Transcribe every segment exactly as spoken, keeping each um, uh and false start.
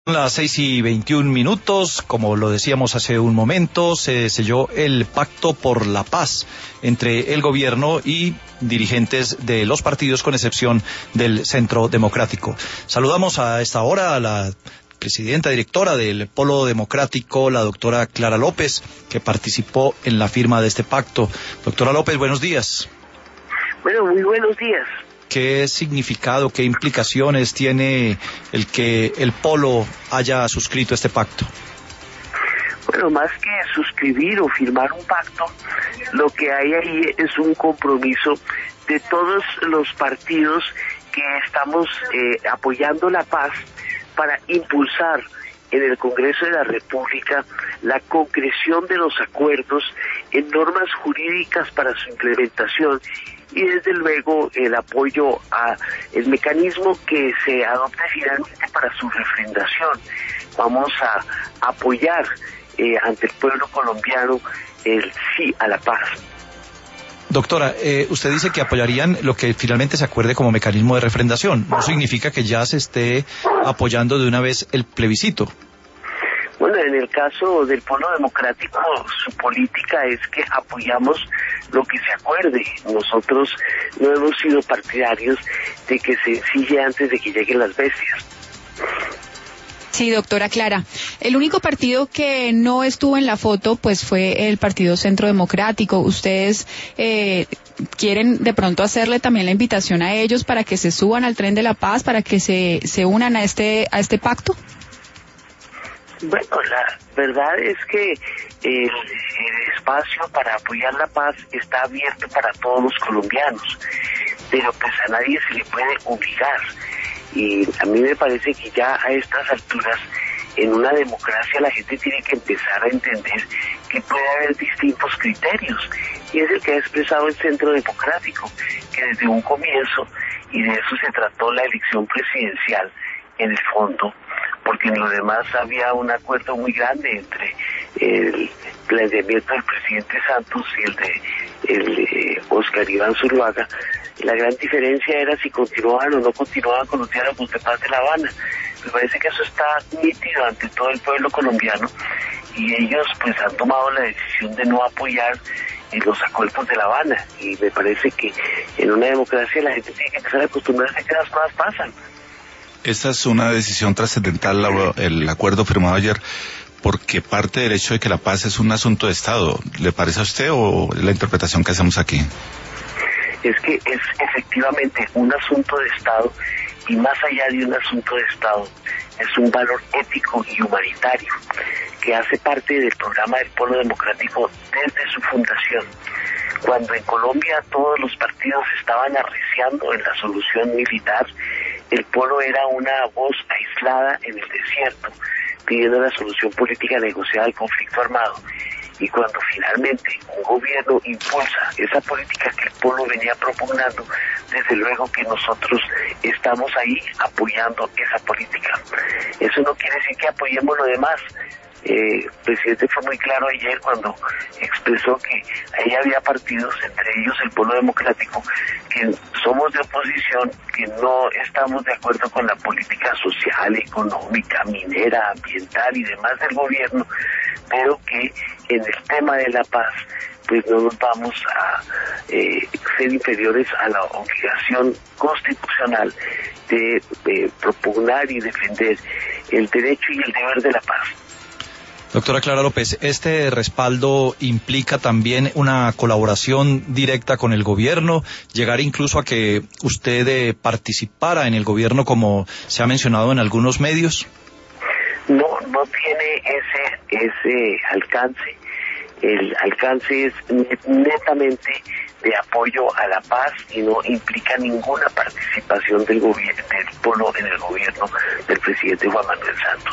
Las seis y veintiún minutos, como lo decíamos hace un momento, se selló el Pacto por la Paz entre el gobierno y dirigentes de los partidos, con excepción del Centro Democrático. Saludamos a esta hora a la presidenta directora del Polo Democrático, la doctora Clara López, que participó en la firma de este pacto. Doctora López, buenos días. Bueno, muy buenos días. ¿Qué significado, qué implicaciones tiene el que el Polo haya suscrito este pacto? Bueno, más que suscribir o firmar un pacto, lo que hay ahí es un compromiso de todos los partidos que estamos eh, apoyando la paz para impulsar en el Congreso de la República la concreción de los acuerdos en normas jurídicas para su implementación y desde luego el apoyo a el mecanismo que se adopte finalmente para su refrendación. Vamos a apoyar eh, ante el pueblo colombiano el sí a la paz. Doctora, eh, usted dice que apoyarían lo que finalmente se acuerde como mecanismo de refrendación. ¿No significa que ya se esté apoyando de una vez el plebiscito? Bueno, en el caso del Polo Democrático, su política es que apoyamos lo que se acuerde. Nosotros no hemos sido partidarios de que se ensille antes de que lleguen las bestias. Sí, doctora Clara. El único partido que no estuvo en la foto, pues, fue el Partido Centro Democrático. ¿Ustedes eh, quieren de pronto hacerle también la invitación a ellos para que se suban al tren de la paz, para que se, se unan a este, a este pacto? Bueno, la verdad es que el, el espacio para apoyar la paz está abierto para todos los colombianos, pero pues a nadie se le puede obligar. Y a mí me parece que ya a estas alturas, en una democracia, la gente tiene que empezar a entender que puede haber distintos criterios, y es el que ha expresado el Centro Democrático, que desde un comienzo, y de eso se trató la elección presidencial en el fondo, porque en lo demás había un acuerdo muy grande entre el planteamiento del presidente Santos y el de el, eh, Oscar Iván Zuluaga. La gran diferencia era si continuaban o no continuaban con los diálogos de paz de La Habana. Me parece que eso está nítido ante todo el pueblo colombiano, y ellos pues han tomado la decisión de no apoyar en los acuerdos de La Habana, y me parece que en una democracia la gente tiene que empezar a acostumbrarse a que las cosas pasan. Esta es una decisión trascendental, el acuerdo firmado ayer, porque parte del hecho de que la paz es un asunto de Estado. ¿Le parece a usted o la interpretación que hacemos aquí? Es que es efectivamente un asunto de Estado, y más allá de un asunto de Estado, es un valor ético y humanitario que hace parte del programa del Polo Democrático desde su fundación. Cuando en Colombia todos los partidos estaban arreciando en la solución militar, el Polo era una voz aislada en el desierto, pidiendo la solución política negociada al conflicto armado. Y cuando finalmente un gobierno impulsa esa política que el Polo venía propugnando, desde luego que nosotros estamos ahí apoyando esa política. Eso no quiere decir que apoyemos lo demás. Eh, el presidente fue muy claro ayer cuando expresó que ahí había partidos, entre ellos el Polo Democrático, que somos de oposición, que no estamos de acuerdo con la política social, económica, minera, ambiental y demás del gobierno, pero que en el tema de la paz pues no nos vamos a eh, ser inferiores a la obligación constitucional de eh, propugnar y defender el derecho y el deber de la paz. Doctora Clara López, ¿este respaldo implica también una colaboración directa con el gobierno, llegar incluso a que usted eh, participara en el gobierno como se ha mencionado en algunos medios? No, no tiene ese ese alcance. El alcance es netamente de apoyo a la paz y no implica ninguna participación del gobierno, del Polo en el gobierno del presidente Juan Manuel Santos.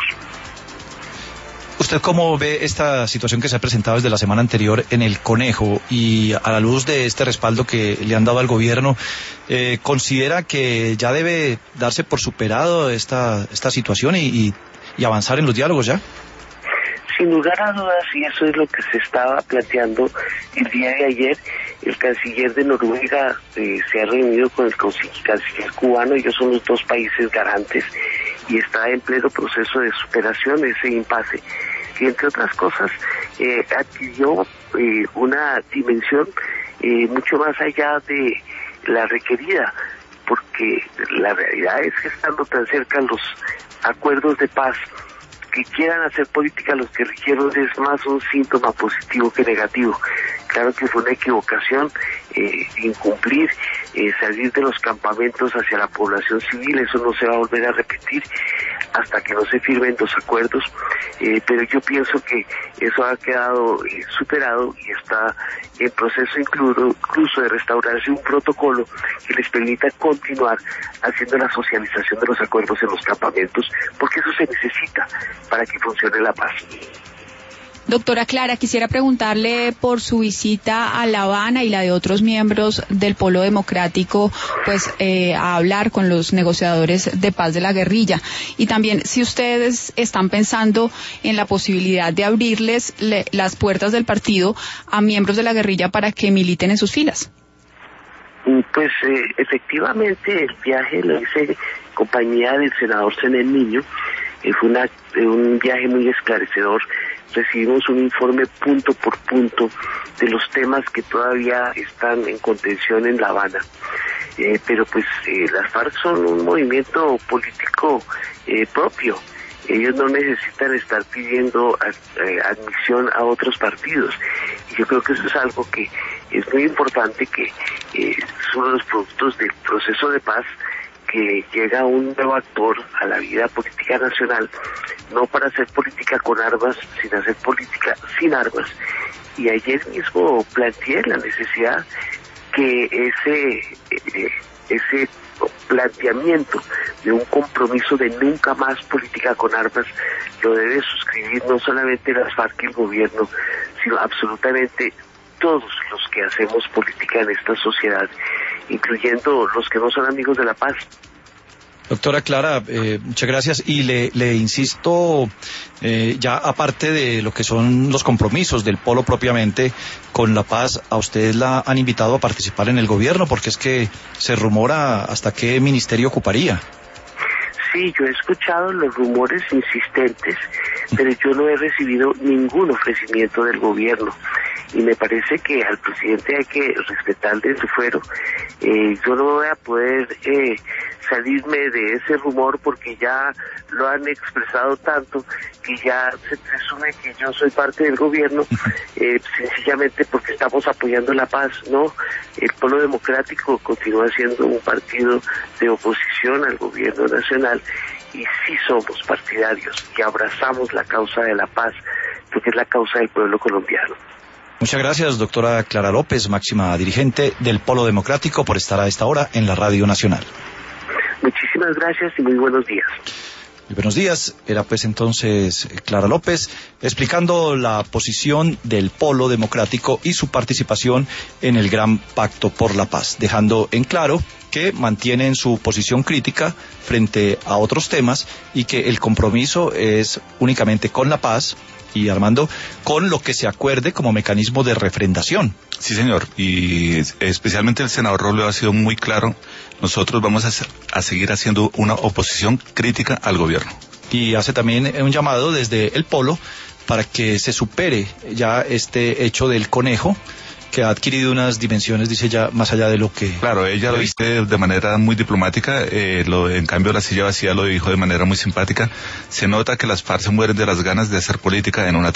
¿Usted cómo ve esta situación que se ha presentado desde la semana anterior en el Conejo, y a la luz de este respaldo que le han dado al gobierno, eh, considera que ya debe darse por superado esta esta situación y, y, y avanzar en los diálogos ya? Sin lugar a dudas, y eso es lo que se estaba planteando el día de ayer, el canciller de Noruega eh, se ha reunido con el canciller cubano. Ellos son los dos países garantes, y está en pleno proceso de superación ese impasse, que entre otras cosas eh, adquirió eh, una dimensión eh, mucho más allá de la requerida, porque la realidad es que estando tan cerca los acuerdos de paz, que quieran hacer política los guerrilleros es más un síntoma positivo que negativo. Claro que fue una equivocación eh, incumplir, eh, salir de los campamentos hacia la población civil, eso no se va a volver a repetir hasta que no se firmen los acuerdos, eh, pero yo pienso que eso ha quedado eh, superado y está en proceso incluso, incluso de restaurarse un protocolo que les permita continuar haciendo la socialización de los acuerdos en los campamentos, porque eso se necesita para que funcione la paz. Doctora Clara, quisiera preguntarle por su visita a La Habana y la de otros miembros del Polo Democrático, pues eh, a hablar con los negociadores de paz de la guerrilla, y también si ustedes están pensando en la posibilidad de abrirles le, las puertas del partido a miembros de la guerrilla para que militen en sus filas. Pues eh, efectivamente el viaje lo hice en compañía del senador Zenén Niño, eh, fue una, eh, un viaje muy esclarecedor. Recibimos un informe punto por punto de los temas que todavía están en contención en La Habana. Eh, pero pues eh, las FARC son un movimiento político eh, propio. Ellos no necesitan estar pidiendo eh, admisión a otros partidos. Y yo creo que eso es algo que es muy importante, que eh, es uno de los productos del proceso de paz, que llega un nuevo actor a la vida política nacional, no para hacer política con armas, sino hacer política sin armas. Y ayer mismo planteé la necesidad que ese eh, ese planteamiento de un compromiso de nunca más política con armas lo debe suscribir no solamente las FARC y el gobierno, sino absolutamente todos los que hacemos política en esta sociedad, incluyendo los que no son amigos de la paz. Doctora Clara, eh, muchas gracias. Y le, le insisto, eh, ya aparte de lo que son los compromisos del Polo propiamente con la paz, ¿a ustedes la han invitado a participar en el gobierno? Porque es que se rumora hasta qué ministerio ocuparía. Sí, yo he escuchado los rumores insistentes, pero yo no he recibido ningún ofrecimiento del gobierno. Y me parece que al presidente hay que respetarle su fuero. Eh, yo no voy a poder eh, salirme de ese rumor porque ya lo han expresado tanto que ya se presume que yo soy parte del gobierno, eh, sencillamente porque estamos apoyando la paz. No, el Polo Democrático continúa siendo un partido de oposición al gobierno nacional y sí somos partidarios y abrazamos la causa de la paz, porque es la causa del pueblo colombiano. Muchas gracias, doctora Clara López, máxima dirigente del Polo Democrático, por estar a esta hora en la Radio Nacional. Muchísimas gracias y muy buenos días. Muy buenos días. Era pues entonces Clara López explicando la posición del Polo Democrático y su participación en el Gran Pacto por la Paz, dejando en claro que mantienen su posición crítica frente a otros temas y que el compromiso es únicamente con la paz y, Armando, con lo que se acuerde como mecanismo de refrendación. Sí, señor, y especialmente el senador Robledo ha sido muy claro. Nosotros vamos a, a seguir haciendo una oposición crítica al gobierno. Y hace también un llamado desde el Polo para que se supere ya este hecho del conejo, que ha adquirido unas dimensiones, dice ya, más allá de lo que... Claro, ella lo dice de manera muy diplomática, eh, lo, en cambio la silla vacía lo dijo de manera muy simpática. Se nota que las FARC se mueren de las ganas de hacer política en una